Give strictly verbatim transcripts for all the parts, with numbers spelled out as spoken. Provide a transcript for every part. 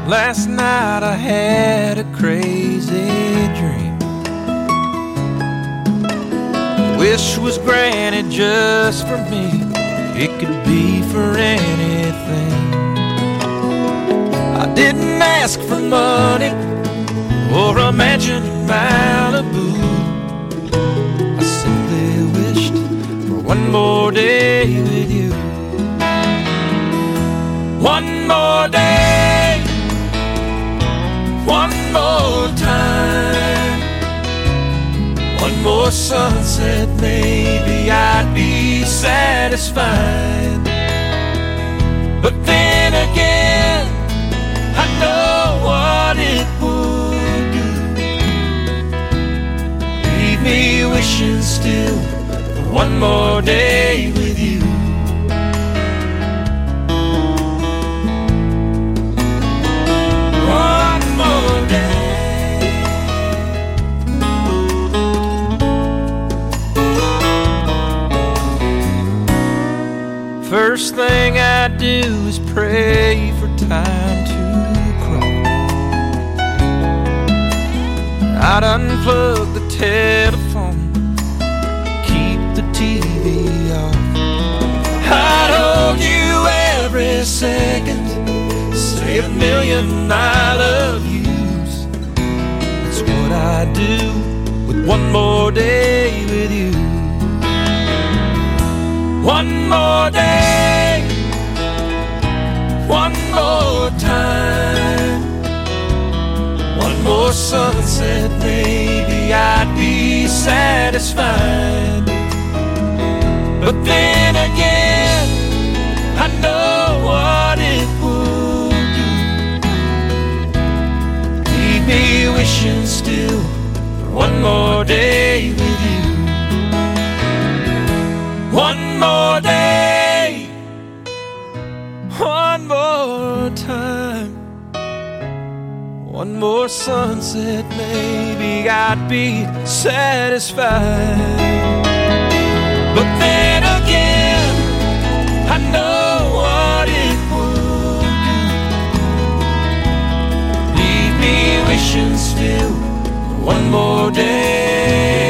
Last night I had a crazy dream. Wish was granted just for me. It could be for anything. I didn't ask for money or a mansion in Malibu. I simply wished for one more day with you. One more day, one more time, one more sunset, maybe I'd be satisfied. But then again, I know what it would do. Leave me wishing still for one more day with you. One more day. First thing I do is pray for time to crawl. I'd unplug the telephone, keep the T V off. I'd hold you every second, say a million I love yous. That's what I do with one more day with you. One more day, one more time, one more sunset, maybe I'd be satisfied. But then again, I know what it would. Leave me wishing still for one more day with you. One more day, one more time, one more sunset, maybe I'd be satisfied. But then again, I know what it would do. Leave me wishing still for one more day.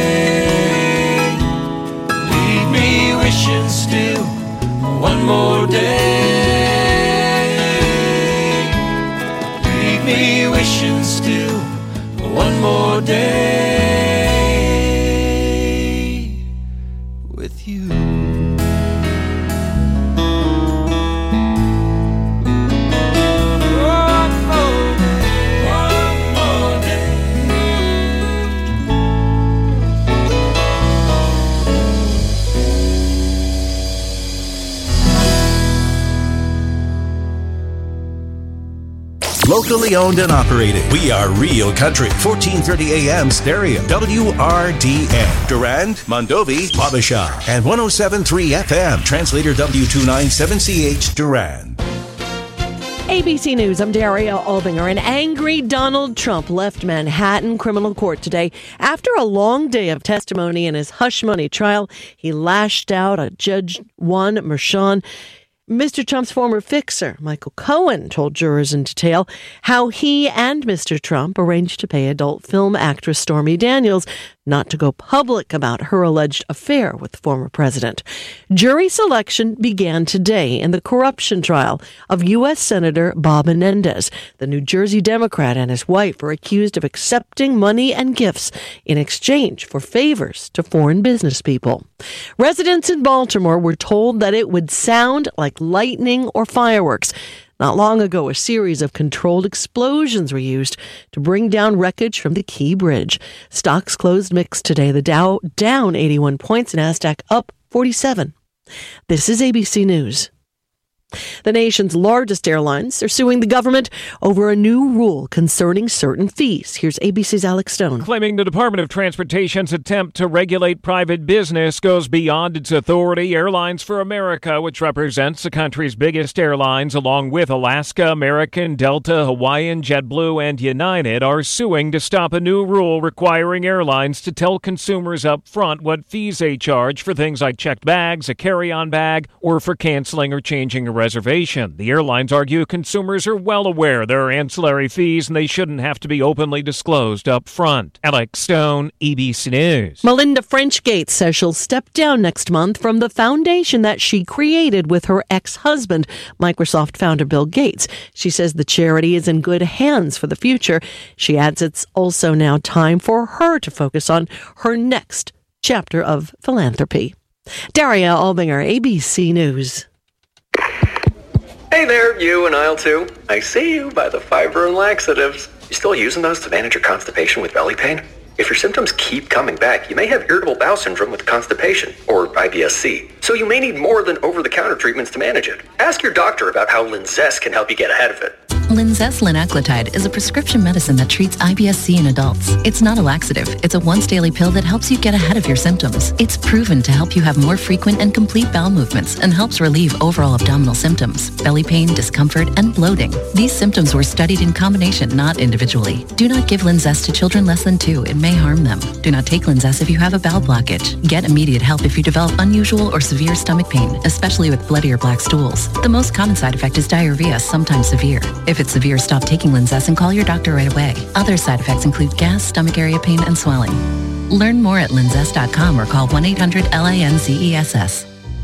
Leave me wishing still for one more day. Leave me wishing still for one more day with you. Locally owned and operated. We are Real Country. fourteen thirty A M stereo. W R D N. Durand, Mondovi, Wabasha. And one oh seven point three F M. Translator W two ninety-seven C H. Durand. A B C News, I'm Daria Albinger. An angry Donald Trump left Manhattan criminal court today. After a long day of testimony in his hush money trial, he lashed out at Judge Juan Merchan. Mister Trump's former fixer, Michael Cohen, told jurors in detail how he and Mister Trump arranged to pay adult film actress Stormy Daniels not to go public about her alleged affair with the former president. Jury selection began today in the corruption trial of U S Senator Bob Menendez. The New Jersey Democrat and his wife are accused of accepting money and gifts in exchange for favors to foreign business people. Residents in Baltimore were told that it would sound like lightning or fireworks. Not long ago, a series of controlled explosions were used to bring down wreckage from the Key Bridge. Stocks closed mixed today. The Dow down eighty-one points, NASDAQ up forty-seven. This is A B C News. The nation's largest airlines are suing the government over a new rule concerning certain fees. Here's A B C's Alex Stone. Claiming the Department of Transportation's attempt to regulate private business goes beyond its authority. Airlines for America, which represents the country's biggest airlines, along with Alaska, American, Delta, Hawaiian, JetBlue, and United, are suing to stop a new rule requiring airlines to tell consumers up front what fees they charge for things like checked bags, a carry-on bag, or for canceling or changing a reservation. The airlines argue consumers are well aware there are ancillary fees and they shouldn't have to be openly disclosed up front. Alex Stone, A B C News. Melinda French Gates says she'll step down next month from the foundation that she created with her ex-husband, Microsoft founder Bill Gates. She says the charity is in good hands for the future. She adds it's also now time for her to focus on her next chapter of philanthropy. Daria Albinger, A B C News. Hey there, you and aisle two. I see you by the fiber and laxatives. You still using those to manage your constipation with belly pain? If your symptoms keep coming back, you may have irritable bowel syndrome with constipation, or I B S C. So you may need more than over-the-counter treatments to manage it. Ask your doctor about how Linzess can help you get ahead of it. Linzess linaclotide is a prescription medicine that treats I B S C in adults. It's not a laxative. It's a once-daily pill that helps you get ahead of your symptoms. It's proven to help you have more frequent and complete bowel movements and helps relieve overall abdominal symptoms, belly pain, discomfort, and bloating. These symptoms were studied in combination, not individually. Do not give Linzess to children less than two. It may harm them. Do not take Linzess if you have a bowel blockage. Get immediate help if you develop unusual or severe stomach pain, especially with bloody or black stools. The most common side effect is diarrhea, sometimes severe. If it's severe, stop taking Linzess and call your doctor right away. Other side effects include gas, stomach area pain, and swelling. Learn more at linzess dot com or call one eight hundred L I N Z E S S.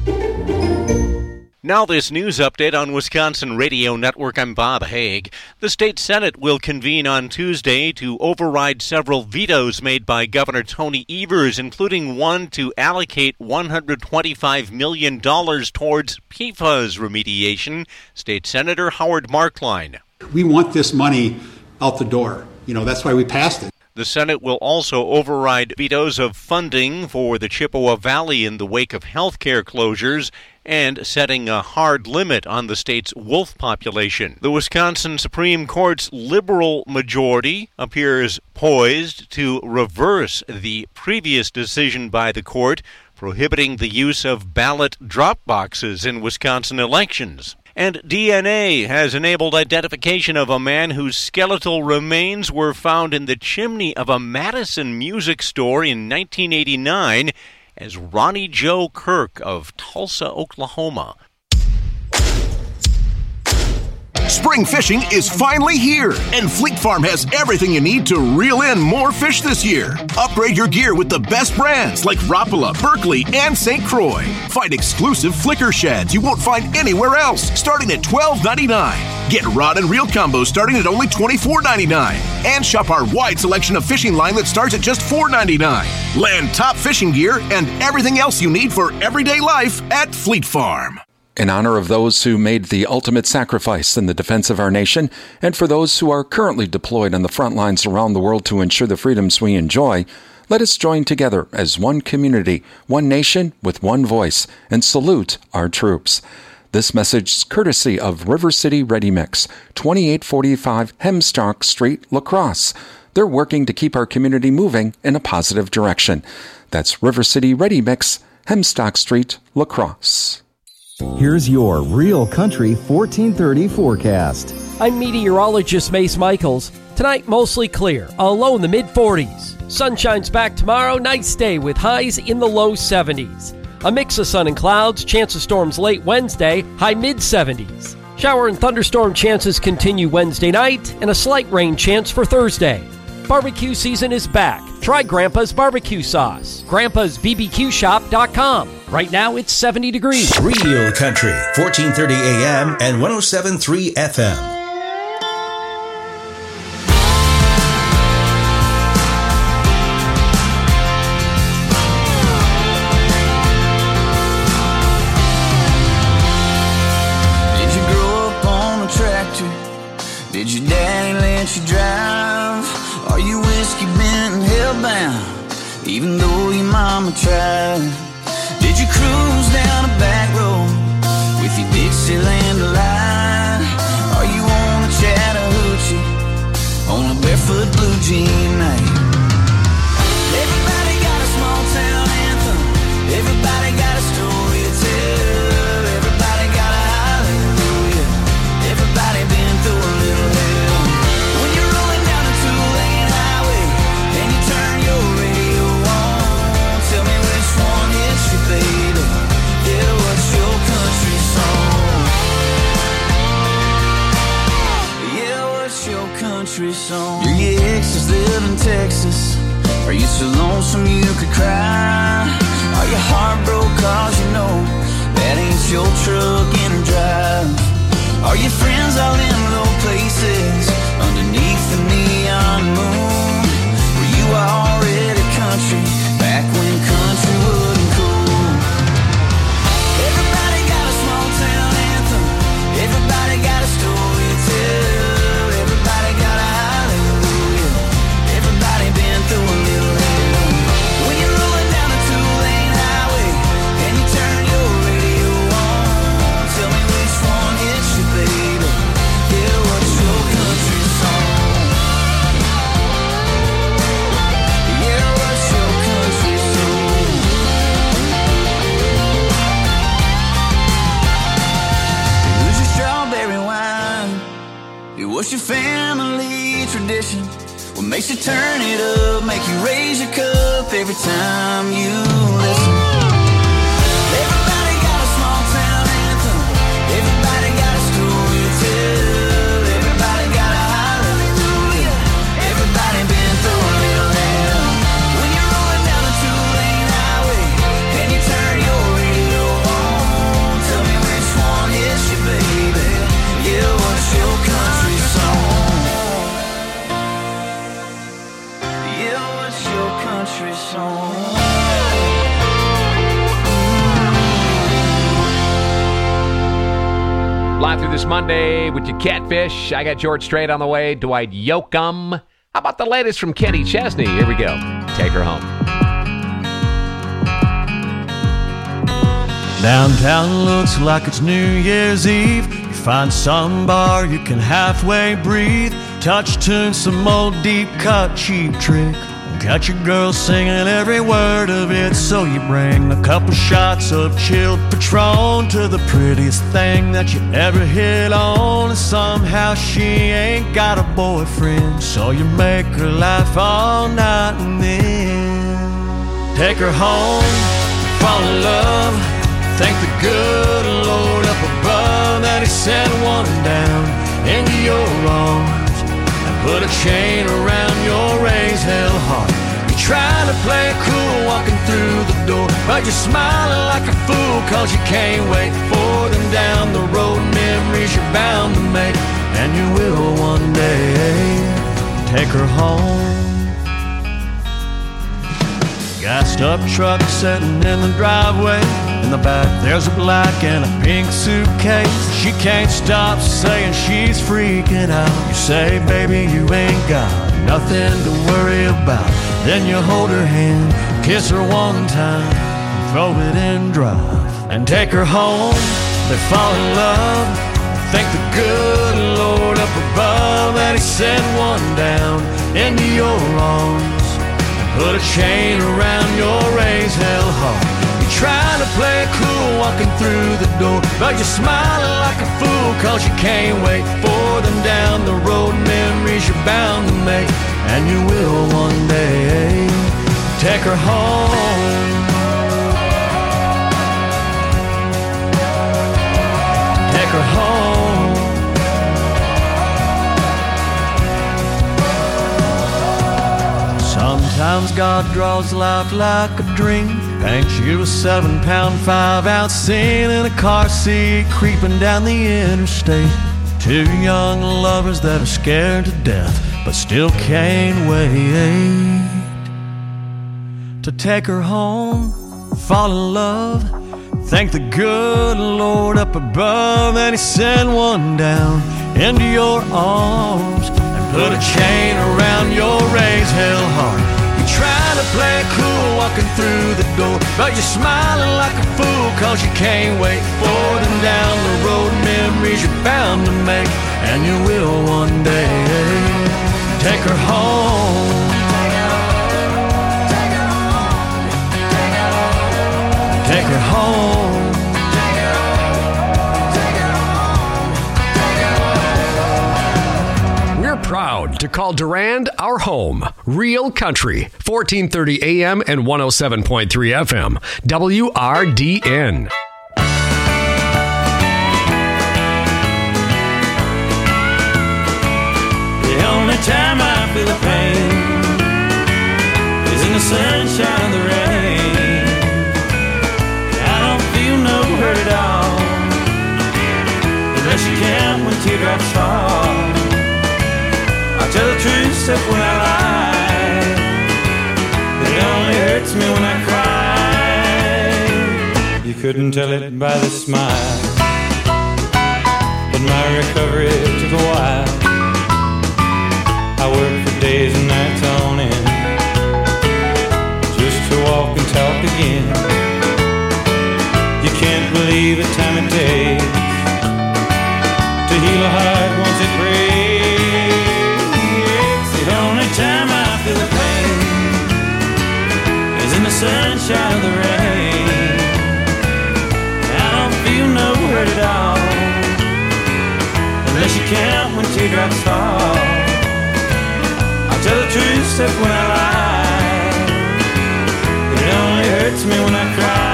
Now this news update on Wisconsin Radio Network. I'm Bob Haig. The state Senate will convene on Tuesday to override several vetoes made by Governor Tony Evers, including one to allocate one hundred twenty-five million dollars towards P FAS remediation. State Senator Howard Markline. We want this money out the door. You know, that's why we passed it. The Senate will also override vetoes of funding for the Chippewa Valley in the wake of health care closures and setting a hard limit on the state's wolf population. The Wisconsin Supreme Court's liberal majority appears poised to reverse the previous decision by the court prohibiting the use of ballot drop boxes in Wisconsin elections. And D N A has enabled identification of a man whose skeletal remains were found in the chimney of a Madison music store in nineteen eighty-nine as Ronnie Joe Kirk of Tulsa, Oklahoma. Spring fishing is finally here, and Fleet Farm has everything you need to reel in more fish this year. Upgrade your gear with the best brands like Rapala, Berkley, and Saint Croix. Find exclusive flicker sheds you won't find anywhere else, starting at twelve ninety-nine. Get rod and reel combos starting at only twenty-four ninety-nine. And shop our wide selection of fishing line that starts at just four ninety-nine. Land top fishing gear and everything else you need for everyday life at Fleet Farm. In honor of those who made the ultimate sacrifice in the defense of our nation, and for those who are currently deployed on the front lines around the world to ensure the freedoms we enjoy, let us join together as one community, one nation with one voice, and salute our troops. This message is courtesy of River City Ready Mix, twenty-eight forty-five Hemstock Street, La Crosse. They're working to keep our community moving in a positive direction. That's River City Ready Mix, Hemstock Street, La Crosse. Here's your Real Country fourteen thirty forecast. I'm meteorologist Mace Michaels. Tonight, mostly clear, a low in the mid forties. Sun shines back tomorrow, nice day with highs in the low seventies. A mix of sun and clouds, chance of storms late Wednesday, high mid seventies. Shower and thunderstorm chances continue Wednesday night, and a slight rain chance for Thursday. Barbecue season is back. Try Grandpa's barbecue sauce. grandpas b b q shop dot com. Right now it's seventy degrees. Real Country, fourteen thirty A M and one oh seven point three F M. Did you grow up on a tractor? Did your daddy let you drive? Are you whiskey bent and hellbound, even though your mama tried? Did you cruise down a back road with your Dixieland delight? Are you on a Chattahoochee on a barefoot blue jean night? Everybody got a small town anthem. Everybody got a story to tell. Everybody got a hallelujah. Everybody been through a little hell. When you're rolling down a two-lane highway and you turn your radio on, tell me which one hits you, baby. Yeah, what's your country song? country song. Do your exes live in Texas? Are you so lonesome you could cry? Are you heartbroken cause you know that ain't your truck in a drive? Are your friends all in low places underneath the neon moon? Were you already country back when country wasn't cool? Everybody got a small town anthem. Everybody got a story to tell. Everybody got a hallelujah. Everybody been through a little hell. When you're rolling down a two-lane highway and you turn your radio on, tell me which one hits you, baby. Yeah, what's your country song? Yeah, what's your country song? Who's your strawberry wine? Yeah, what's your family tradition? What makes you turn it up, make you raise your cup every time you listen? Everybody got a small town anthem. Everybody got a story to tell. Everybody got a hallelujah. Everybody been through a little hell. When you're rolling down a two-lane highway and you turn your radio on, tell me which one hits you, baby. Yeah, what's your country song? Yeah, what's your country song? Live through this Monday with your catfish. I got George Strait on the way. Dwight Yoakam. How about the latest from Kenny Chesney? Here we go. Take her home. Downtown looks like it's New Year's Eve. You find some bar you can halfway breathe. Touch tune, some old deep cut cheap trick. Got your girl singing every word of it. So you bring a couple shots of chilled Patron to the prettiest thing that you ever hit on. And somehow she ain't got a boyfriend, so you make her laugh all night and then take her home, fall in love. Thank the good Lord up above that he sent one down into your arms and put a chain around your raised hell heart. You're trying to play it cool walking through the door, but you're smiling like a fool cause you can't wait for them down the road. Memories you're bound to make, and you will one day take her home. Gassed up truck sitting in the driveway. In the back there's a black and a pink suitcase. She can't stop saying she's freaking out. You say, baby, you ain't got nothing to worry about. Then you hold her hand, kiss her one time, throw it in drive, and take her home. They fall in love. Thank the good Lord up above that he sent one down into your arms. Put a chain around your raised hell heart. You're trying to play it cool walking through the door, but you're smiling like a fool cause you can't wait for them down the road. Memories you're bound to make, and you will one day take her home. Take her home. Sometimes God draws life like a dream, paints you a seven pound, five ounce scene in a car seat, creeping down the interstate. Two young lovers that are scared to death, but still can't wait to take her home, fall in love. Thank the good Lord up above that he sent one down into your arms and put a chain around your raised hell heart. You're trying to play it cool walking through the door, but you're smiling like a fool cause you can't wait for them down the road. Memories you're bound to make, and you will one day take her home. Take her home. We're proud to call Durand our home. Real Country, fourteen thirty A M and one oh seven point three F M. W R D N. The only sunshine of the rain. I don't feel no hurt at all, unless you count when teardrops fall. I tell the truth except when I lie, but it only hurts me when I cry. You couldn't tell it by the smile, but my recovery took a while. I worked for days and nights on end, just to walk and talk again. You can't believe the time it takes to heal a heart once it breaks. The only time I feel the pain is in the sunshine of the rain. I don't feel no hurt at all, unless you count when teardrops fall. I tell the truth except when I lie, but it only hurts me when I cry.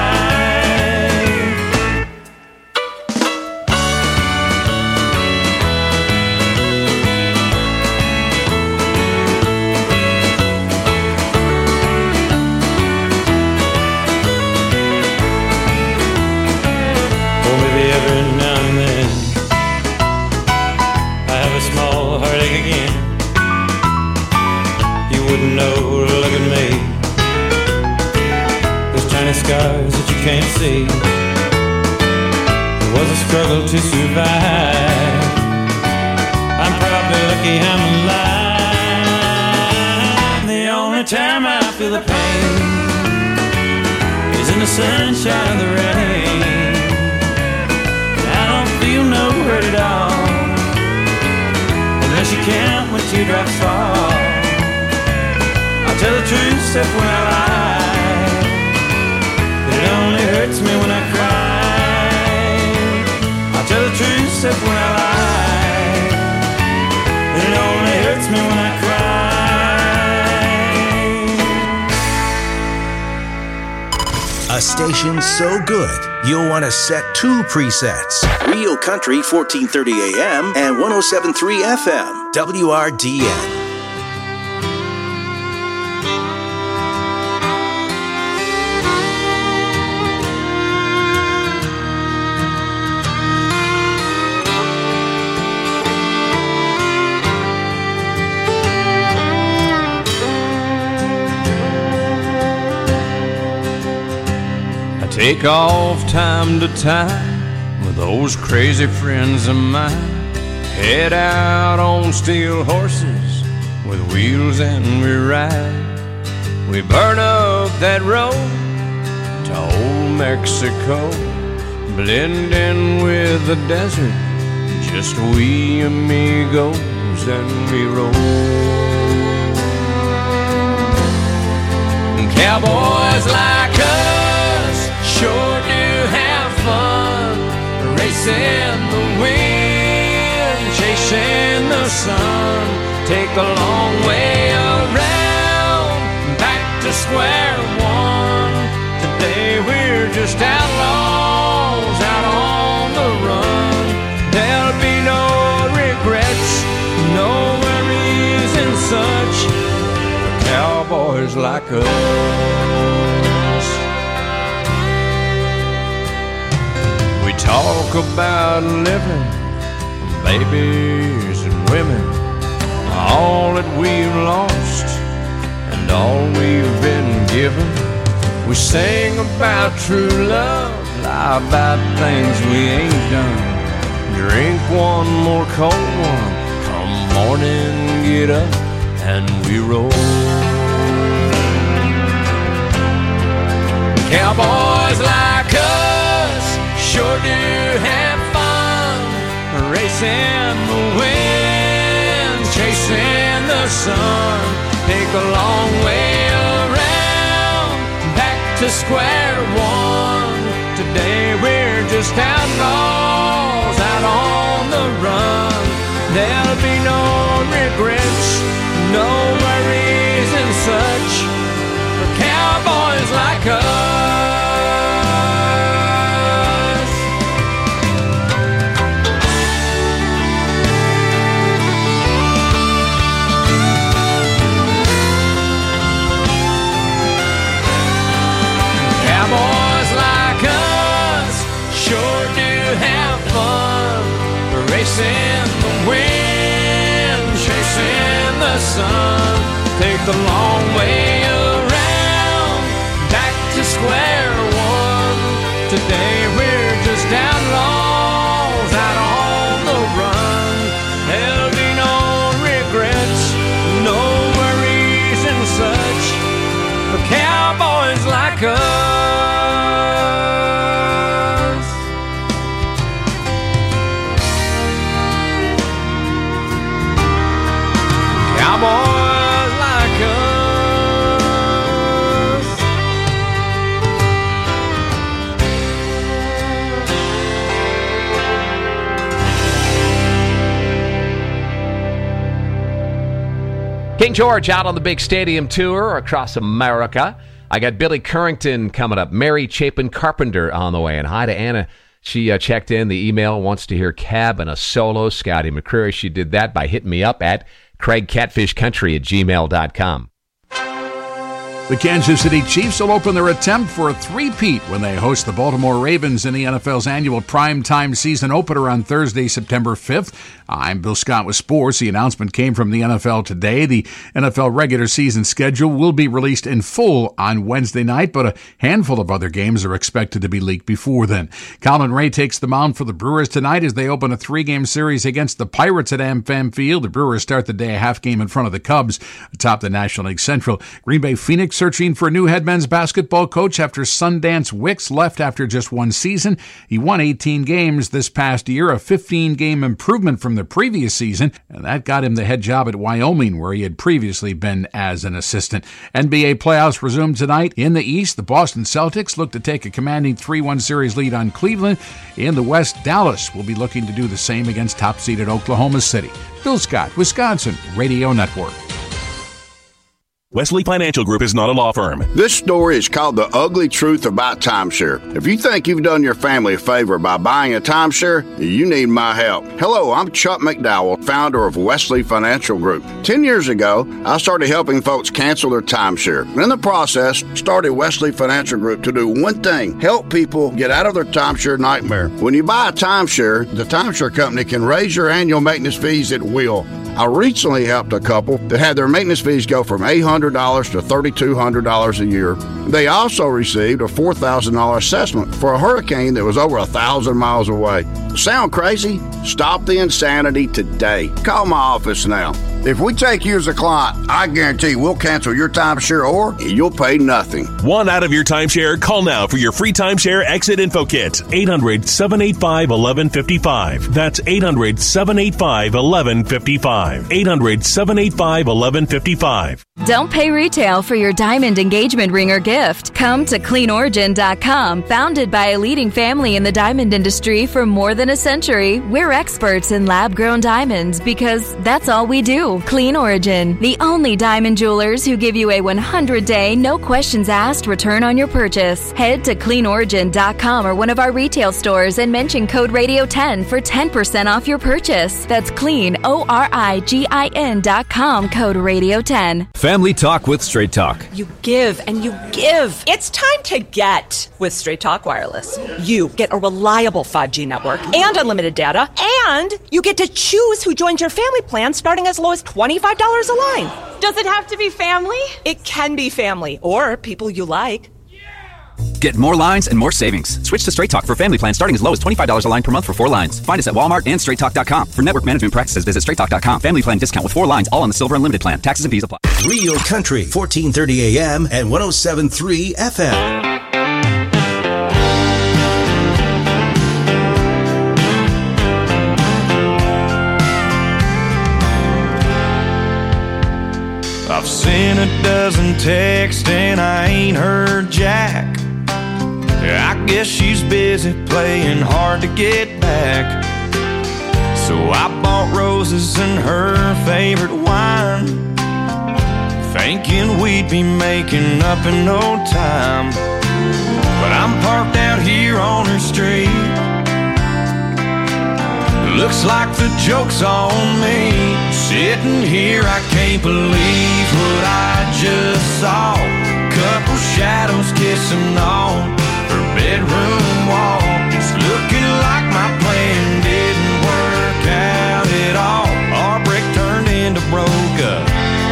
Oh, maybe every now and then I have a small heartache again. You wouldn't know, look at me, those tiny scars that you can't see. It was a struggle to survive. I'm probably lucky I'm alive. The only time I feel the pain is in the sunshine of the rain. I don't feel no hurt at all, unless you count when teardrops fall. I tell the truth except when I lie, but it only hurts me when I cry. I tell the truth except when I lie, but it only hurts me when I cry. A station so good, you'll want to set two presets. Real Country fourteen thirty A M and one oh seven point three F M, W R D N. Take off time to time with those crazy friends of mine. Head out on steel horses with wheels and we ride. We burn up that road to old Mexico, blend in with the desert, just we amigos and we roll. Cowboys like us sure do have fun, racing the wind, chasing the sun. Take a long way around, back to square one. Today we're just outlaws out on the run. There'll be no regrets, no worries and such for cowboys like us. We talk about living, babies and women, all that we've lost and all we've been given. We sing about true love, lie about things we ain't done. Drink one more cold one, come morning, get up and we roll. Cowboys like us sure do have fun, racing the wind, chasing the sun. Take a long way around, back to square one. Today we're just outlaws out on the run. There'll be no regrets, no worries and such for cowboys like us. son. Take the long way around, back to square one. Today we're just outlaws out on the run. There'll be no regrets, no worries and such for cowboys like us. Cowboys like us. King George out on the big stadium tour across America. I got Billy Currington coming up. Mary Chapin Carpenter on the way. And hi to Anna. She uh, checked in the email, wants to hear Cab and a solo. Scotty McCreery. She did that by hitting me up at Craig Catfish Country at gmail dot com. The Kansas City Chiefs will open their attempt for a three-peat when they host the Baltimore Ravens in the N F L's annual primetime season opener on Thursday, September fifth. I'm Bill Scott with sports. The announcement came from the N F L today. The N F L regular season schedule will be released in full on Wednesday night, but a handful of other games are expected to be leaked before then. Colin Ray takes the mound for the Brewers tonight as they open a three-game series against the Pirates at AmFam Field. The Brewers start the day a half game in front of the Cubs atop the National League Central. Green Bay Phoenix searching for a new head men's basketball coach after Sundance Wicks left after just one season. He won eighteen games this past year, a fifteen-game improvement from the previous season, and that got him the head job at Wyoming, where he had previously been as an assistant. N B A playoffs resume tonight. In the East, the Boston Celtics look to take a commanding three one series lead on Cleveland. In the West, Dallas will be looking to do the same against top-seeded Oklahoma City. Bill Scott, Wisconsin Radio Network. Wesley Financial Group is not a law firm. This story is called The Ugly Truth About Timeshare. If you think you've done your family a favor by buying a timeshare, you need my help. Hello, I'm Chuck McDowell, founder of Wesley Financial Group. Ten years ago, I started helping folks cancel their timeshare. In the process, started Wesley Financial Group to do one thing, help people get out of their timeshare nightmare. When you buy a timeshare, the timeshare company can raise your annual maintenance fees at will. I recently helped a couple that had their maintenance fees go from eight hundred dollars to three thousand two hundred dollars a year. They also received a four thousand dollars assessment for a hurricane that was over one thousand miles away. Sound crazy? Stop the insanity today. Call my office now. If we take you as a client, I guarantee we'll cancel your timeshare or you'll pay nothing. One out of your timeshare? Call now for your free timeshare exit info kit. eight hundred, seven eight five, one one five five. That's eight hundred, seven eight five, one one five five. eight hundred, seven eight five, one one five five. Don't pay retail for your diamond engagement ring or gift. Come to clean origin dot com. Founded by a leading family in the diamond industry for more than a century, we're experts in lab-grown diamonds because that's all we do. Clean Origin, the only diamond jewelers who give you a one hundred day, no questions asked return on your purchase. Head to clean origin dot com or one of our retail stores and mention code radio ten for ten percent off your purchase. That's clean, O R I G I N dot com, code radio ten. Family Talk with Straight Talk. You give and you give. It's time to get with Straight Talk Wireless. You get a reliable five G network and unlimited data, and you get to choose who joins your family plan starting as low as twenty-five dollars a line. Does it have to be family? It can be family or people you like. Get more lines and more savings. Switch to Straight Talk for family plan starting as low as twenty-five dollars a line per month for four lines. Find us at Walmart and straight talk dot com. For network management practices, visit straight talk dot com. Family plan discount with four lines, all on the Silver Unlimited plan. Taxes and fees apply. Real Country, fourteen thirty A M and one oh seven point three F M. I've sent a dozen texts and I ain't heard Jack. I guess she's busy playing hard to get back. So I bought roses and her favorite wine, thinking we'd be making up in no time. But I'm parked out here on her street. Looks like the joke's on me. Sitting here, I can't believe what I just saw. Couple shadows kissing on her bedroom wall. It's looking like my plan didn't work out at all. Our break turned into broke up.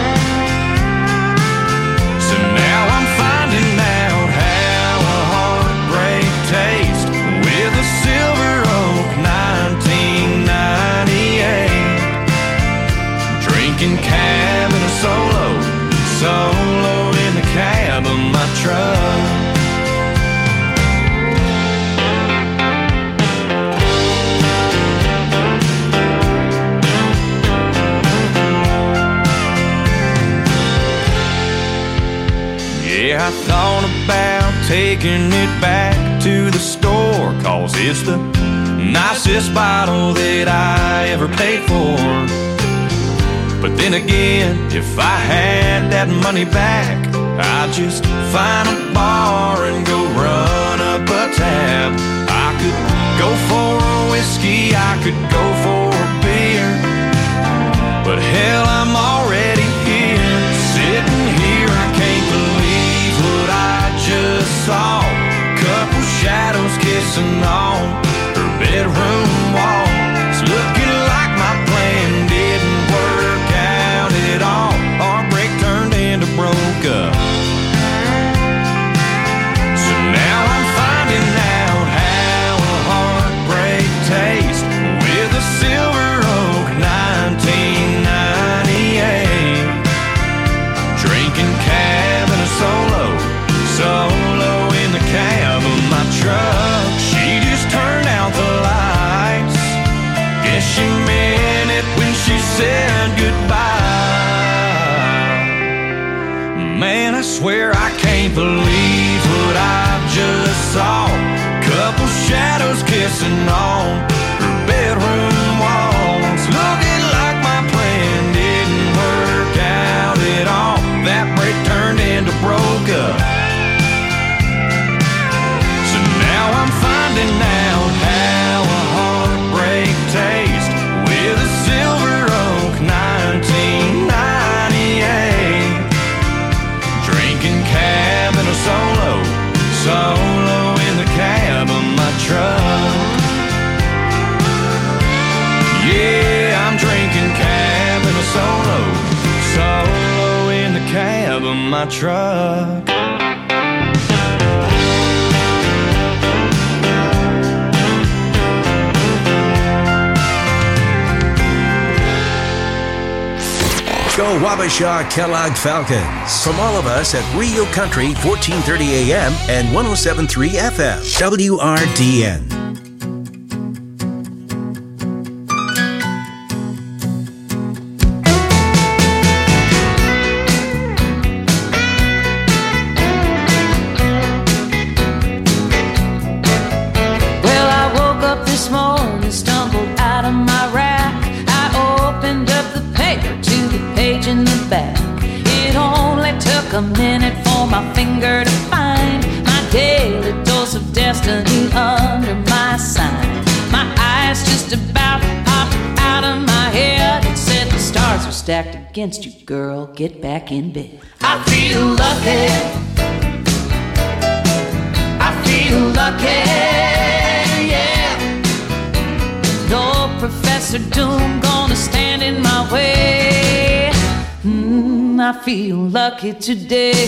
I thought about taking it back to the store, 'cause it's the nicest bottle that I ever paid for. But then again, if I had that money back, I'd just find a bar and go run up a tab. I could go for a whiskey, I could go for a beer, but hell, I'm already here, sitting here. I can't believe what I just saw. Couple shadows kissing on her bedroom wall. It's looking like my plan didn't work out at all. Heartbreak turned into broke up. So now I'm finding out how a heartbreak tastes with a Silver Oak nineteen ninety-eight. Drinking cab and a solo, solo in the cab of my truck. She just turned out the lights. Guess she meant it when she said goodbye. Man, I swear I can't believe what I just saw. Couple shadows kissing on her bedroom walls. Looking like my plan didn't work out at all. That break turned into broke up. So now I'm finding out how a heartbreak tastes with a Silver Oak nineteen ninety-eight. Drinking cab and a solo, solo in the cab of my truck. Yeah, I'm drinking cab and a solo, solo in the cab of my truck. Go Wabasha Kellogg Falcons. From all of us at Rio Country, fourteen thirty A M and one oh seven point three F M, W R D N. Well, I woke up this morning, stumbled out of my rack. I opened up the paper to the page in the back. It only took a minute for my finger to find my daily dose of destiny under my sign. My eyes just about popped out of my head and said the stars are stacked against you, girl, get back in bed. I feel lucky, I feel lucky, yeah. No Professor Doom gonna stand in my way. Mm, I feel lucky today.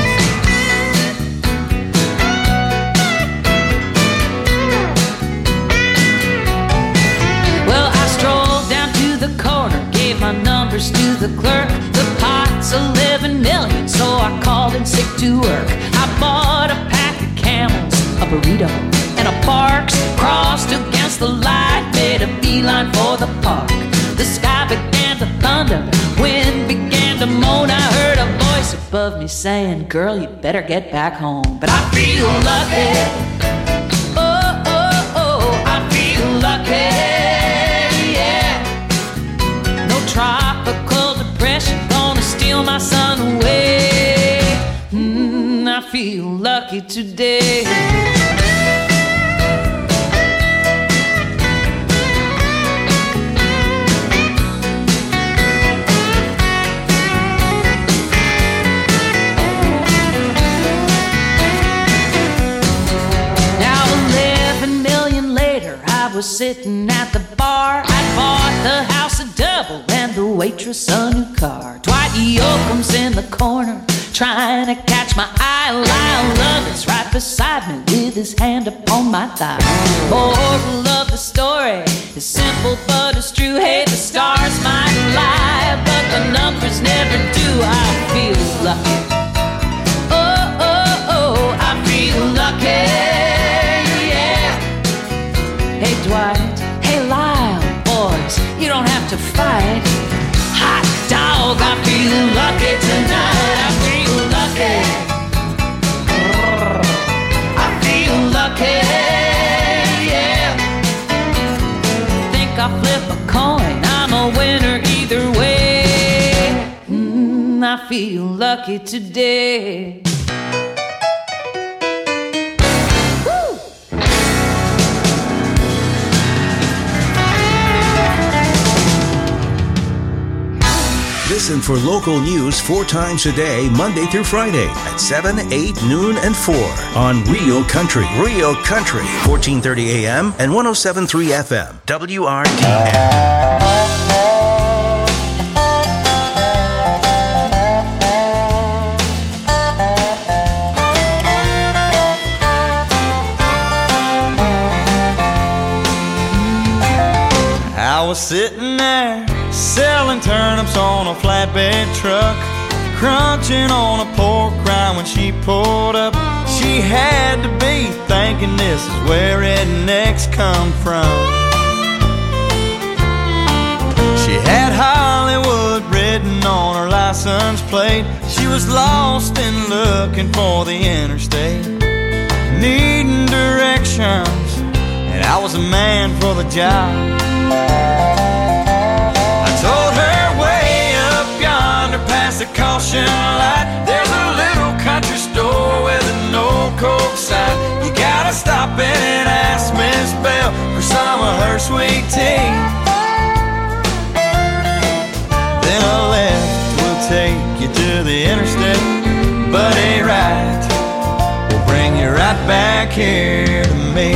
Well, I strolled down to the corner, gave my numbers to the clerk. The pot's eleven million, so I called in sick to work. I bought a pack of Camels, a burrito, and a Parks. Crossed against the light, made a beeline for the park. The sky began to thunder, wind began to moan. I heard a voice above me saying, girl, you better get back home. But I feel lucky, oh, oh, oh, I feel lucky, yeah. No tropical depression gonna steal my sun away. Mm, I feel lucky today. Was sitting at the bar. I bought the house a double and the waitress a new car. Dwight Yoakam's in the corner trying to catch my eye. Lyle Lovett's right beside me with his hand upon my thigh. Moral of the story is simple but it's true. Hey, the stars might lie, but the numbers never do. I feel lucky, oh, oh, oh, I feel lucky. Hey Dwight, hey Lyle, boys, you don't have to fight. Hot dog, I feel lucky tonight. I feel lucky, I feel lucky today. Listen for local news four times a day, Monday through Friday at seven, eight, noon, and four on Real Country. Real Country, fourteen thirty A M and one oh seven point three F M, W R D N. I was sitting there selling turnips on a flatbed truck, crunching on a pork rind when she pulled up. She had to be thinking this is where rednecks come from. She had Hollywood written on her license plate. She was lost and looking for the interstate, needing directions, and I was a man for the job. I told her way up yonder past the caution light, there's a little country store with an old Coke sign. You gotta stop in and ask Miss Bell for some of her sweet tea. Then a left will take you to the interstate, but a right will bring you right back here to me.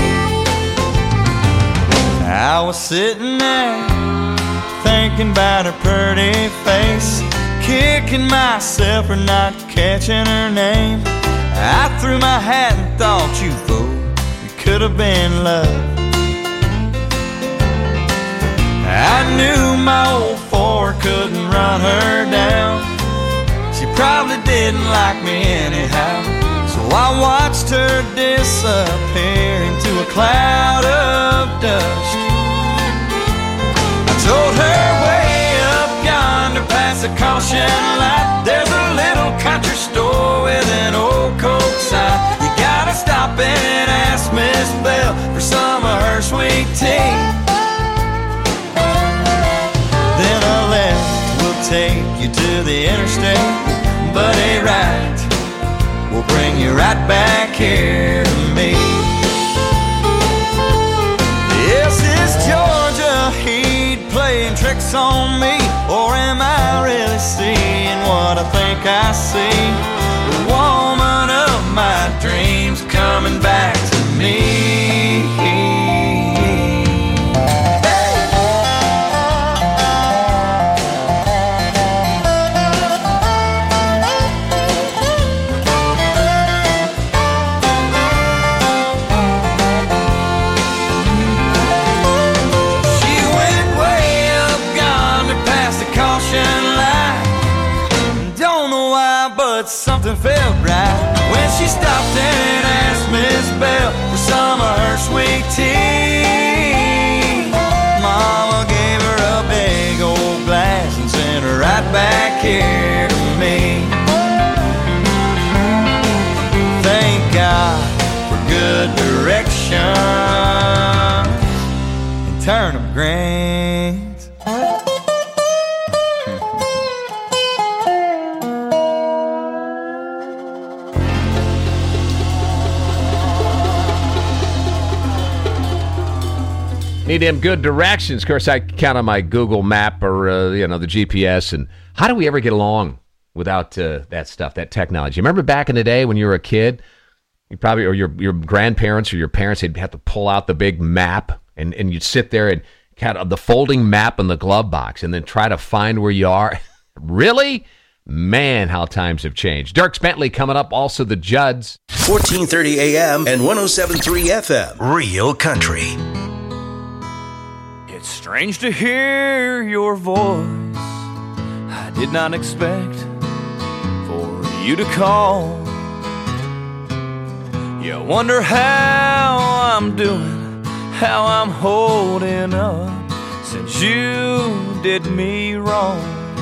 I was sitting there thinking about her pretty face, kicking myself for not catching her name. I threw my hat and thought, you fool, it could have been love. I knew my old Ford couldn't run her down. She probably didn't like me anyhow, so I watched her disappear into a cloud of dust. I told her way up yonder past the caution light, there's a little country store with an old Coke sign. You gotta stop in and ask Miss Bell for some of her sweet tea. Then a left will take you to the interstate, but a right will bring you right back here to me. Yes, it's Georgia Heat playing tricks on me, or am I really seeing what I think I see? The woman of my dreams coming back to me. Something felt right when she stopped and asked Miss Bell for some of her sweet tea. Mama gave her a big old glass and sent her right back here to me. Thank God for good direction and turnip greens. Need them good directions. Of course, I count on my Google map or, uh, you know, the G P S. And how do we ever get along without uh, that stuff, that technology? Remember back in the day when you were a kid, you probably, or your your grandparents or your parents, they'd have to pull out the big map, and, and you'd sit there and kind of the folding map in the glove box and then try to find where you are. Really? Man, how times have changed. Dierks Bentley coming up, also the Judds. fourteen thirty A M and one oh seven point three F M. Real Country. It's strange to hear your voice. I did not expect for you to call. You wonder how I'm doing, how I'm holding up since you did me wrong.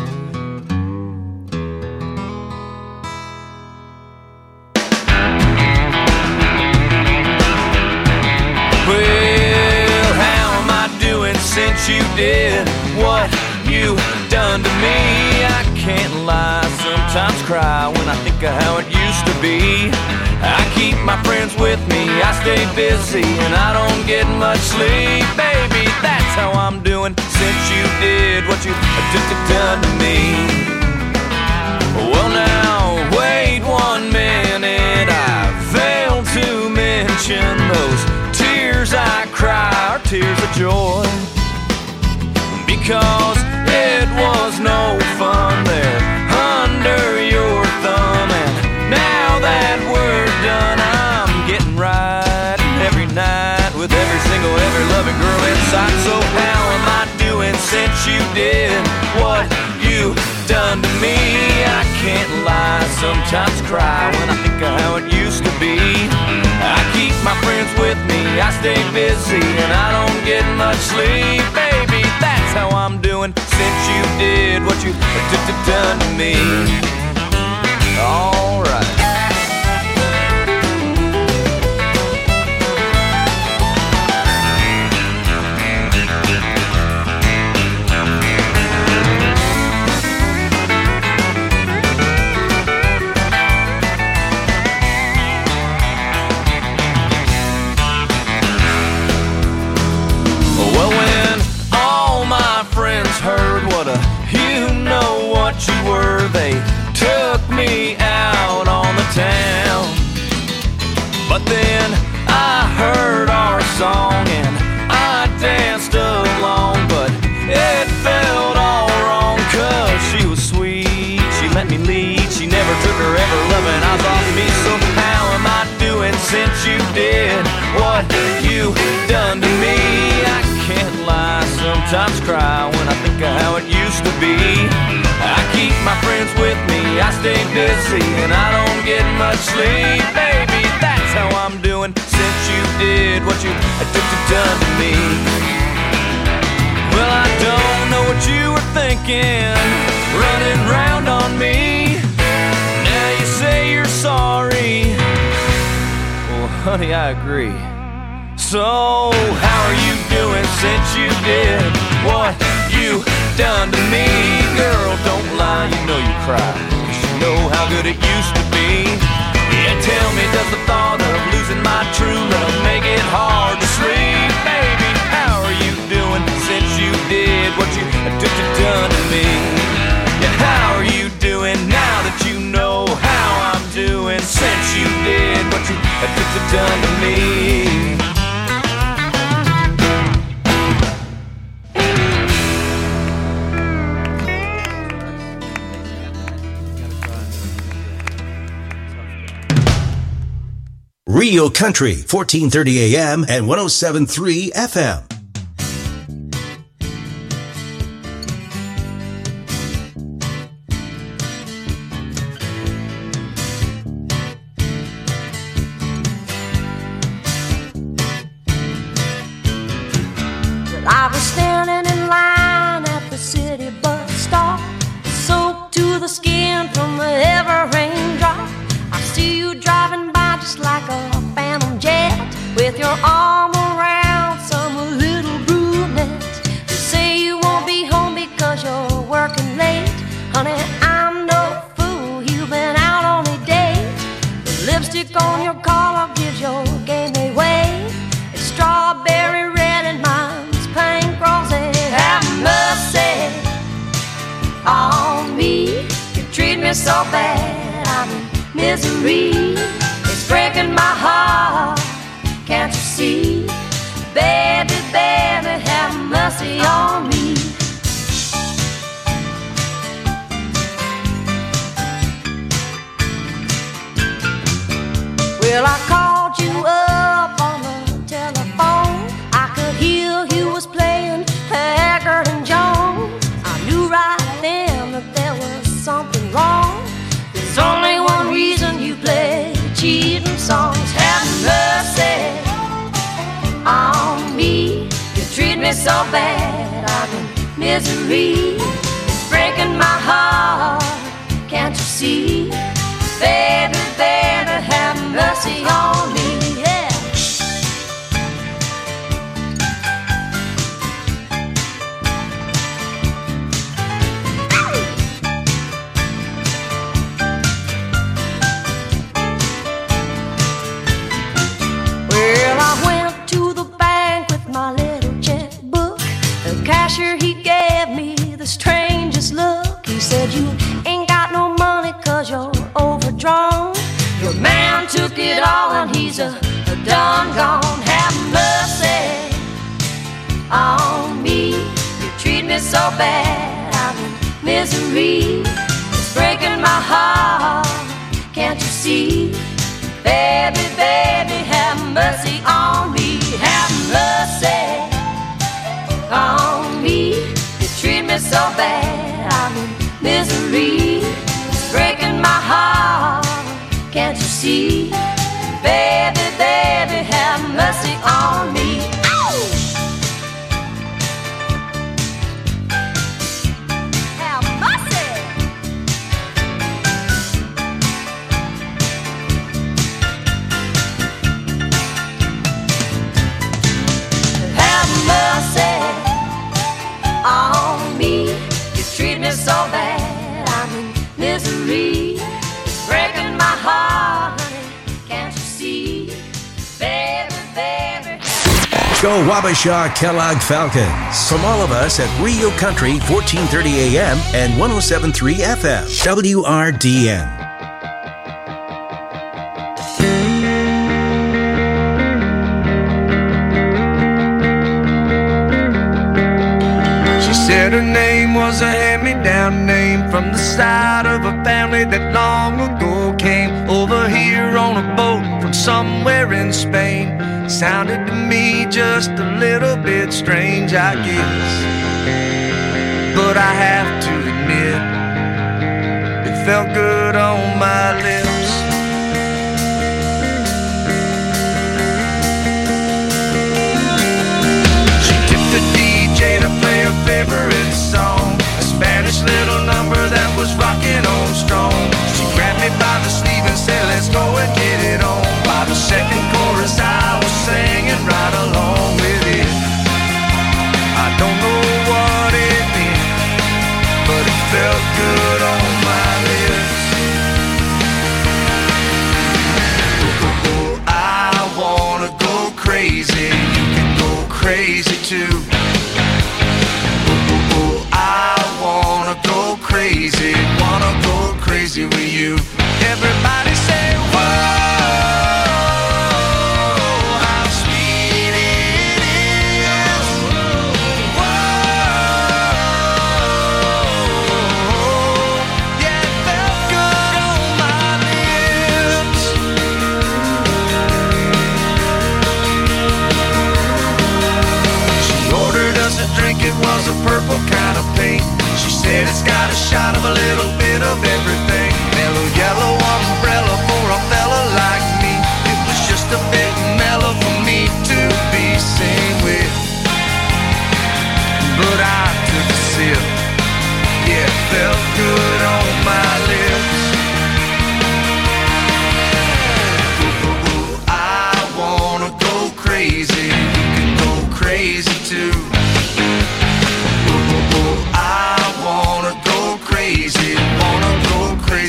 Well, how am I doing since you did what you done to me? I can't lie, sometimes cry when I think of how it used to be. I keep my friends with me, I stay busy, and I don't get much sleep. Baby, that's how I'm doing since you did what you done to me. Well now, wait one minute, I failed to mention those tears I cry are tears of joy. Because it was no fun there under your thumb, and now that we're done, I'm getting right every night with every single, every loving girl inside. So how am I doing since you did what you done to me? I can't lie, sometimes cry when I think of how it used to be. I keep my friends with me, I stay busy, and I don't get much sleep. Baby, that's how I'm doing since you did what you done to me. All right. Heard what a you know what you were, they took me out on the town. But then I heard our song and I danced along, but it felt all wrong, cause she was sweet, she let me lead, she never took her ever loving eyes off me. So how am I doing since you did what you done to me? I can't lie, sometimes cry when I think of how it used to be. I keep my friends with me, I stay busy, and I don't get much sleep. Baby, that's how I'm doing since you did what you done to me. Well, I don't know what you were thinking, running round on me. Now you say you're sorry. Well, honey, I agree. So, how are you doing since you did what you done to me? Girl, don't lie, you know you cry, you know how good it used to be. Yeah, tell me, does the thought of losing my true love make it hard to sleep? Baby, how are you doing since you did what you done to me? Yeah, how are you doing now that you know how I'm doing since you did what you done to me? Real Country, fourteen thirty A M and one oh seven point three F M. I was standing in line at the city bus stop, soaked to the skin from the every raindrop. I see you driving by just like a phantom jet, with your arm around some little brunette. You say you won't be home because you're working late. Honey, I'm no fool, you've been out on a date. The lipstick on your collar gives your game away. It's strawberry red and mine's pink rosé. Have mercy on me, you treat me so bad, I'm in misery. It's breaking my heart, can't you see? Baby, baby, have mercy on me. Well, I called you up on the telephone, I could hear you was playing Haggard and Jones. I knew right then that there was something wrong. There's only one reason you play cheating songs. Have mercy on me, you treat me so bad, I'm in misery. It's breaking my heart, can't you see? Baby, baby, have mercy on me, yeah. his look. He said, you ain't got no money cause you're overdrawn. Your man took it all and he's a, a done gone. Have mercy on me. You treat me so bad, I'm in misery. It's breaking my heart, can't you see? Baby, baby, have mercy on me. Have mercy on me. You treat me so bad, I'm in misery. It's breaking my heart, can't you see? Baby, baby, have mercy on me. Ow! Have mercy. Have mercy on me. You treat me so bad, I'm in misery. It's breaking my heart, honey, can't you see? Baby, baby. Go Wabasha Kellogg Falcons. From all of us at Rio Country, fourteen thirty A M and one oh seven point three F M, W R D N. She said her name was a hand-me-down name from the side of a family that long ago came over here on a boat from somewhere in Spain. Sounded to me just a little bit strange, I guess, but I have to admit it felt good on my lips. She tipped the D J to play her favorite song, a Spanish little number that was rocking on strong. She grabbed me by the sleeve and said, let's go and get it on. By the second chorus I was singing right along with it. I don't know what it meant, but it felt good on my lips. Oh, I wanna go crazy, you can go crazy too. Oh, I wanna go crazy, wanna go crazy with you. Everybody say, whoa. It was a purple kind of paint. She said it's got a shot of a little bit of everything. Mellow yellow umbrella for a fella like me. It was just a bit mellow for me to be seen with, but I took a sip. Yeah, it felt good on my lips. Ooh, ooh, I wanna go crazy, you can go crazy too. I wanna go crazy, wanna go crazy.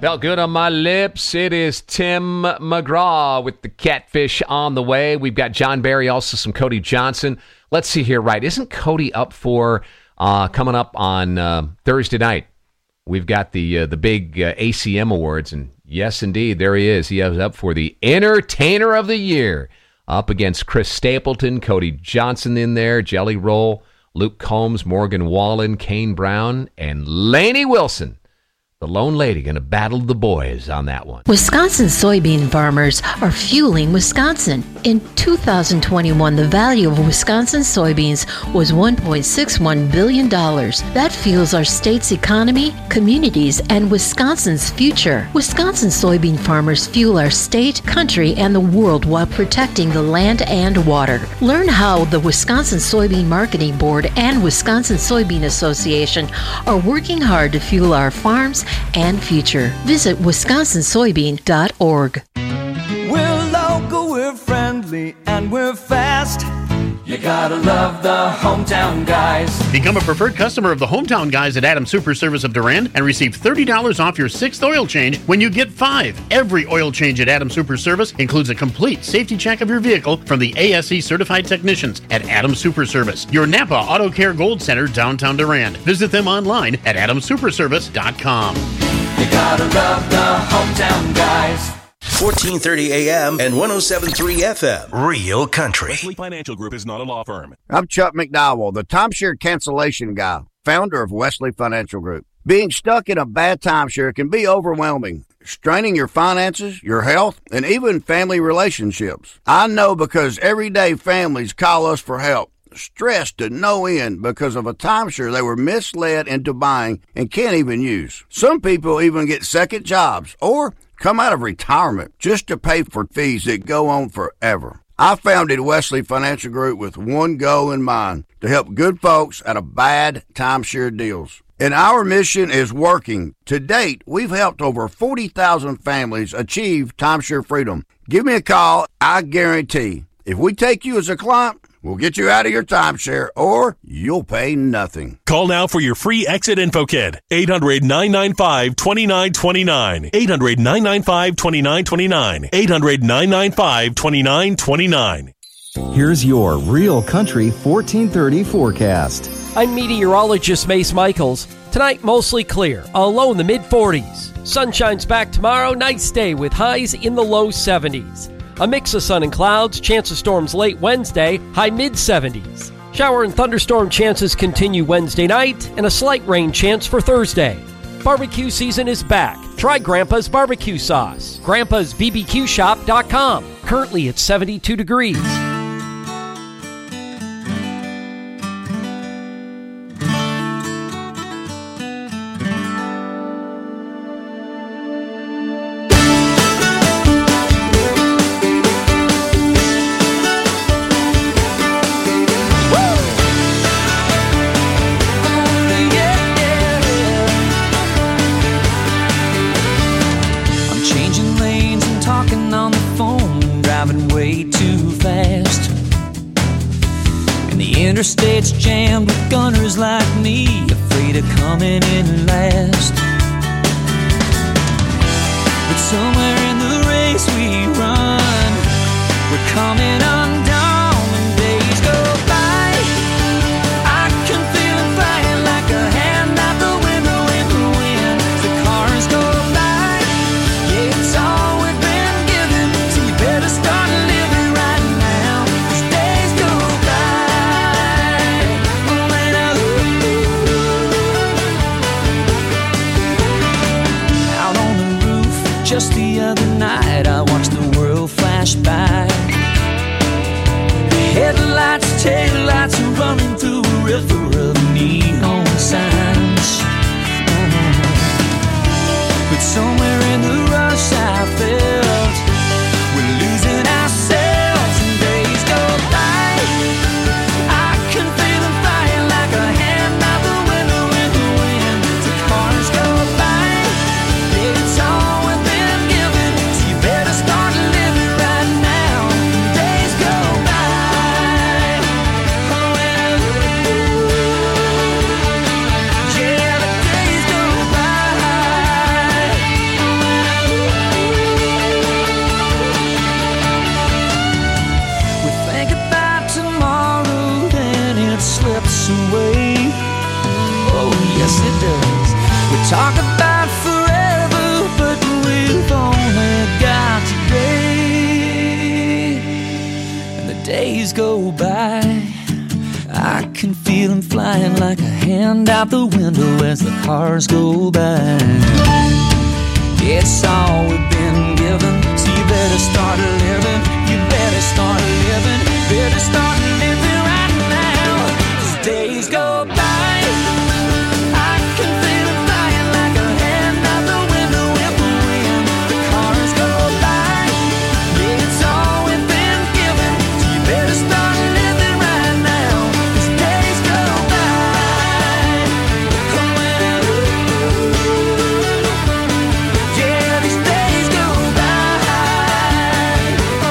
Felt good on my lips. It is Tim McGraw with the Catfish on the way. We've got John Barry, also some Cody Johnson. Let's see here, right? Isn't Cody up for uh, coming up on uh, Thursday night? We've got the uh, the big uh, A C M Awards, and yes, indeed, there he is. He is up for the Entertainer of the Year, up against Chris Stapleton, Cody Johnson in there, Jelly Roll, Luke Combs, Morgan Wallen, Kane Brown, and Lainey Wilson. The lone lady going to battle the boys on that one. Wisconsin soybean farmers are fueling Wisconsin. In two thousand twenty-one, the value of Wisconsin soybeans was one point six one billion dollars. That fuels our state's economy, communities, and Wisconsin's future. Wisconsin soybean farmers fuel our state, country, and the world while protecting the land and water. Learn how the Wisconsin Soybean Marketing Board and Wisconsin Soybean Association are working hard to fuel our farms and future. Visit wisconsin soybean dot org. We're local, we're friendly, and we're fast. You gotta love the Hometown Guys. Become a preferred customer of the Hometown Guys at Adams Super Service of Durand and receive thirty dollars off your sixth oil change when you get five. Every oil change at Adams Super Service includes a complete safety check of your vehicle from the A S E certified technicians at Adams Super Service, your Napa Auto Care Gold Center, downtown Durand. Visit them online at adams super service dot com. You gotta love the Hometown Guys. fourteen thirty A M and one oh seven point three F M. Real Country. Wesley Financial Group is not a law firm. I'm Chuck McDowell, the timeshare cancellation guy, founder of Wesley Financial Group. Being stuck in a bad timeshare can be overwhelming, straining your finances, your health, and even family relationships. I know because everyday families call us for help, stressed to no end because of a timeshare they were misled into buying and can't even use. Some people even get second jobs or come out of retirement just to pay for fees that go on forever. I founded Wesley Financial Group with one goal in mind, to help good folks out of bad timeshare deals. And our mission is working. To date, we've helped over forty thousand families achieve timeshare freedom. Give me a call. I guarantee if we take you as a client, we'll get you out of your timeshare, or you'll pay nothing. Call now for your free exit info kit. eight hundred nine nine five two nine two nine. eight hundred nine nine five two nine two nine. eight hundred nine nine five two nine two nine. Here's your Real Country fourteen thirty forecast. I'm meteorologist Mace Michaels. Tonight, mostly clear, a low in the mid forties. Sunshine's back tomorrow, nice day with highs in the low seventies. A mix of sun and clouds, chance of storms late Wednesday, high mid seventies. Shower and thunderstorm chances continue Wednesday night, and a slight rain chance for Thursday. Barbecue season is back. Try Grandpa's barbecue sauce. grandpas b b q shop dot com. Currently at seventy-two degrees. Interstate's jammed with gunners like me, afraid of coming in last. But somewhere in the race we run, we're coming undone when days go by. I can feel it flying like a hand out the window in the wind. The cars go by, yeah, it's all we've been given, so you better start living right now, 'cause days go by. Just the other night, I watched the world flash by. Headlights, taillights are running through a river of neon signs. But somewhere in the rush I felt we're losing ourselves and days go by. I can feel them flying like a hand out the window in the wind. The cars go by, it's all better yes it does. We talk about forever, but we've only got today. And the days go by, I can feel them flying like a hand out the window as the cars go by. It's all we've been given, so you better start living. You better start living. Better start living right now. As days go by, I can feel it flying like a hand out the window in the wind. The cars go by, it's all we've been given, so you better start living right now. As days go by, yeah, these days go by.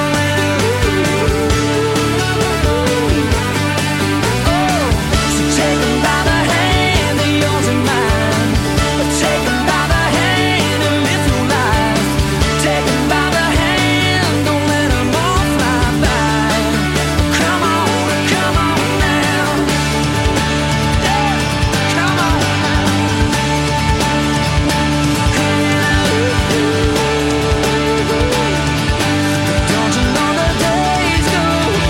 So take 'em by the hand, they're yours and mine. Take 'em by the hand and live your life. Take 'em by the hand, don't let 'em all fly by. Come on, come on now. Yeah, come on now. Don't you know the days go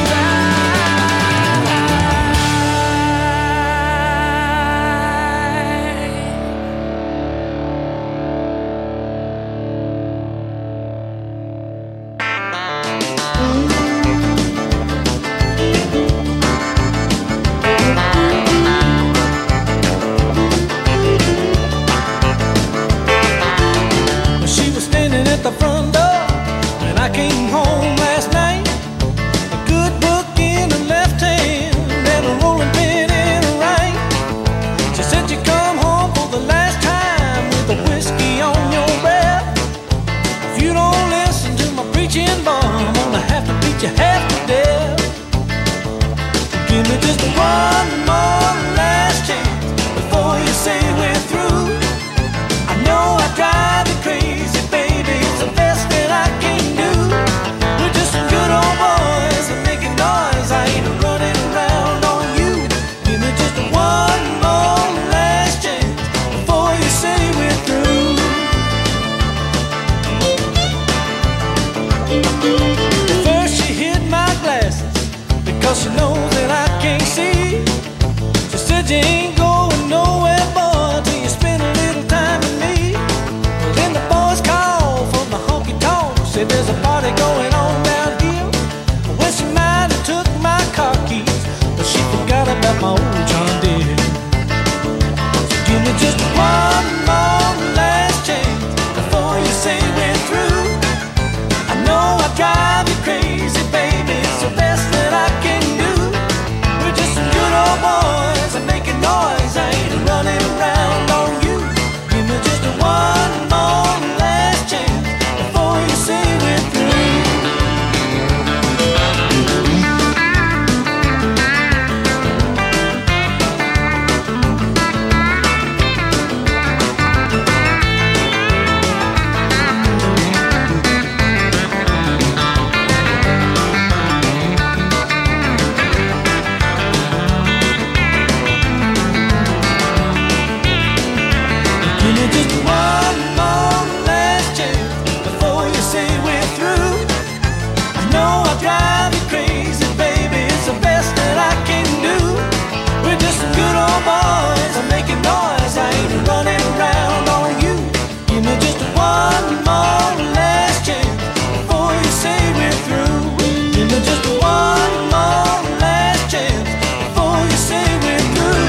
She was standing at the front door when I came home last night. A good book in her left hand and a rolling pin in her right. She said you come home for the last time with a whiskey on your breath. If you don't listen to my preaching, boy, I'm gonna have to beat you half to death. Give me just one more last chance before you say we're through. I know I drive you crazy, baby, it's the best that I can do. We're just some good old boys and making noise, I ain't running around on you. Give me just one more last chance before you say we're through. First she hid my glasses because she knows that I can't see. She said you ain't going nowhere, boy, till you spend a little time with me. Well, then the boys called from the honky tonk, said there's a party going on down here. Well, she might have took my car keys, but she forgot about my old John Deere. So give me just one more last chance before you say we're through. I know I drive you crazy, baby, it's the best that I can do. We're just some good old boys and making noise, I ain't running around on you. Give me just one more last chance before you say we're through. Give me just one more last chance before you say we're through. I know I drive you crazy, baby, it's the best that I can do. We're just some good old boys, I'm making noise, I ain't running around on you. Give me just one more last chance before you say we're through. Give me just one more last chance before you say we're through.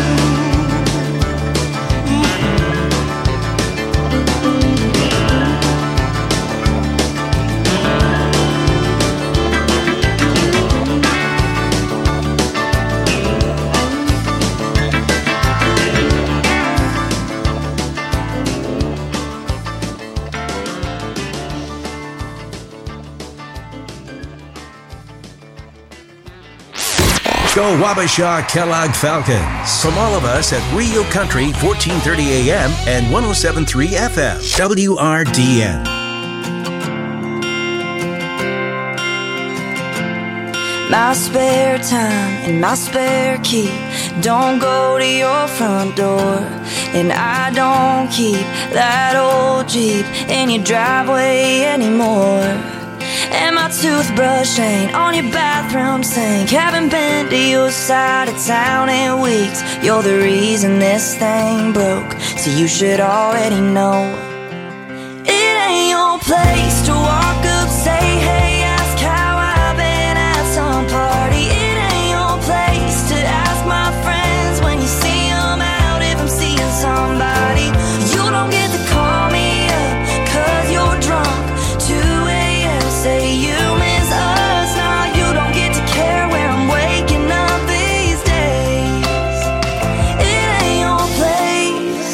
Go Wabasha Kellogg Falcons. From all of us at Rio Country, fourteen thirty A M and one oh seven point three F M, W R D N. my spare time and my spare key don't go to your front door, and I don't keep that old Jeep in your driveway anymore. And my toothbrush ain't on your bathroom sink. Haven't been to your side of town in weeks. You're the reason this thing broke, so you should already know. It ain't your place to walk up, say hey, ask how I've been at some party. It ain't your place to ask my friends when you see them out if I'm seeing somebody. You don't get to call me up cause you're drunk. two a.m. say you miss us. Now you don't get to care where I'm waking up these days. It ain't your place.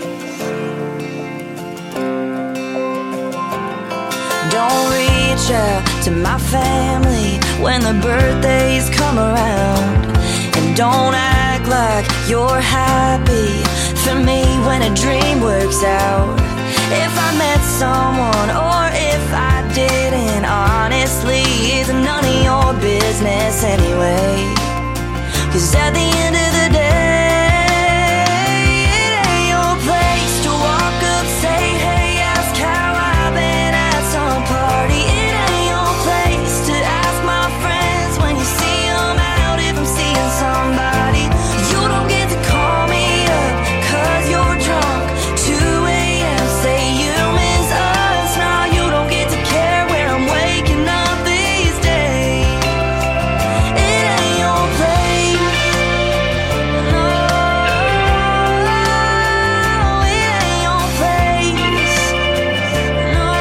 Don't reach out to my family when their birthdays come around, and don't act like you're happy for me when a dream works out. If I met someone or if I didn't, honestly, it's none of your business anyway. Cause at the end of the day, it ain't your place to walk up, say hey, ask how I've been at some party. It ain't your place to ask my friends when you see them out if I'm seeing somebody. You don't get to call me up cause you're drunk. two a.m. say you miss us. Now you don't get to care where I'm waking up these days. It ain't your place. No, it ain't your place. No,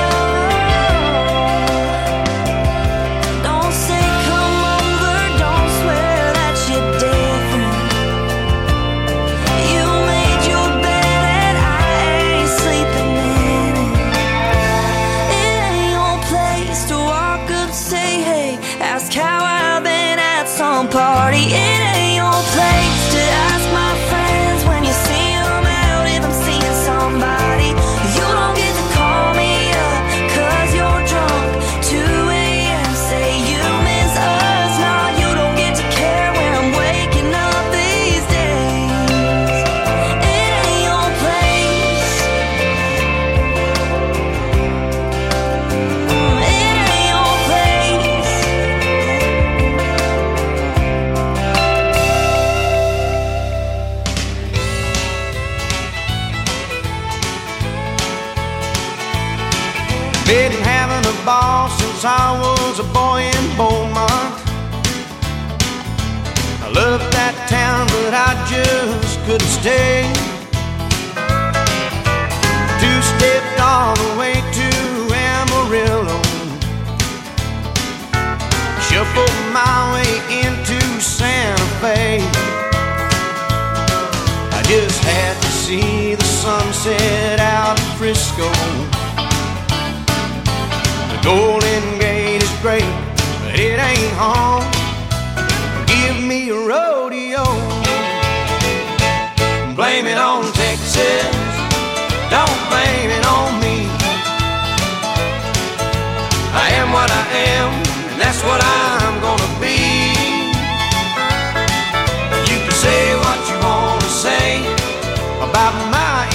don't say come over, don't swear that you're different. You made your bed and I ain't sleeping in it. It ain't your place to walk up, say hey, ask how I've been at some party. It ain't your place to ask my friends when you see them out if I'm seeing somebody. You don't get to call me up cause you're drunk. two a.m. say you miss us. Now you don't get to care where I'm waking up these days. It ain't your place. It ain't your place. Been having a ball since I was a boy in Beaumont. I loved that town, but I just couldn't stay. Two-stepped all the way to Amarillo, shuffled my way into Santa Fe. I just had to see the sunset out of Frisco. The Golden Gate is great, but it ain't home. Give me a rodeo. Blame it on Texas, don't blame it on me. I am what I am, and that's what I